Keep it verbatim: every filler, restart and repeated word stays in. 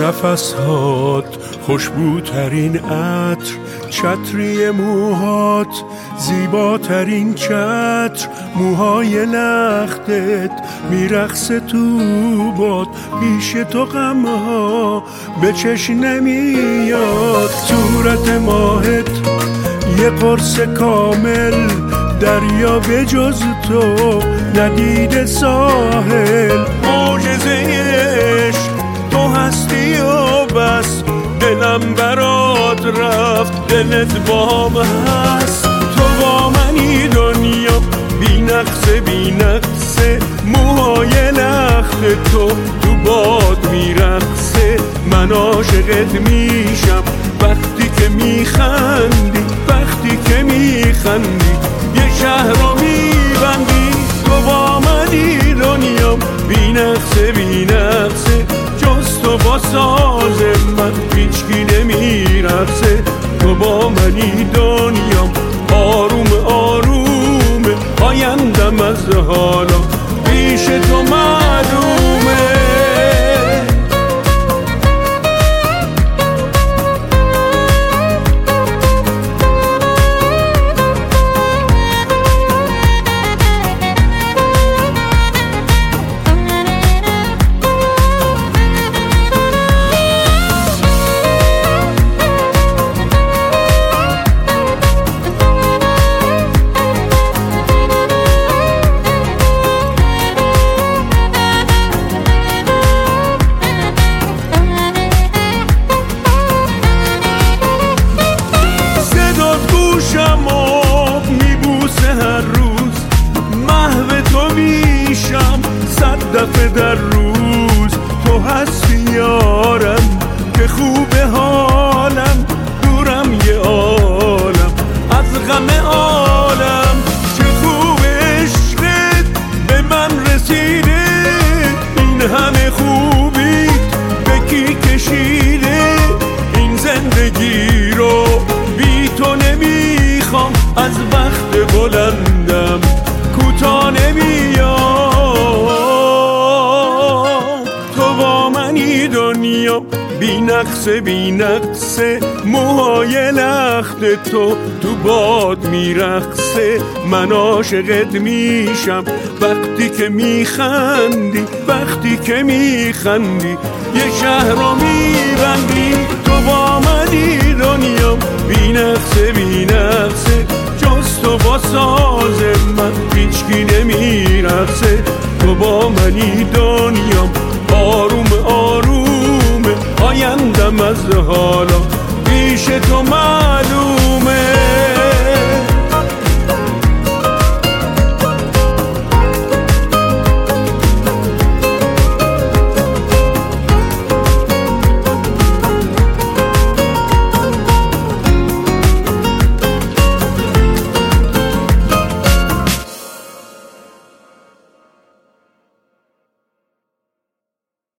نفسهات خوشبوترین عطر، چتری موهات زیباترین چتر، موهای لختت میرقصه تو باد، پیش تو غمها به چشم نمیاد. صورت ماهت یه قرص کامل، دریا به جز تو ندیده ساحل. معجزه عشق تو هستی و بس، دلم برات رفت دلت بام هست. تو با منی دنیا بی نقصه بی نقصه، موهای لخت تو تو باد میرقصه. من عاشقت میشم وقتی که میخندی، وقتی که میخندی یه شهر رو میبندی. تو با منی دنیا بی نقصه بی نقصه، جز تو با ساز من هیچکی نمیرقصه. تو با منی دنیا آروم آروم، آیندم از حالا پیش تو معلومه. دفعه در روز تو هستی یارم، که خوبه حالم دورم یه عالم از غم عالم. چه خوب عشقت به من رسیده، این همه خوبی به کی کشیده. این زندگی رو بی تو نمیخوام، از وقت بلندم کوتاه نمیام. دنیا بی نقصه بی نقصه، موهای لخت تو تو باد میرقصه. من عاشقت میشم وقتی که میخندی، وقتی که میخندی یه شهر رو میبندی. تو با منی دنیا بی نقصه بی نقصه، جز تو با ساز من هیچکی نمیرقصه. تو با منی دنیا آروم آروم، آیندم از حالا پیش تو معلومه.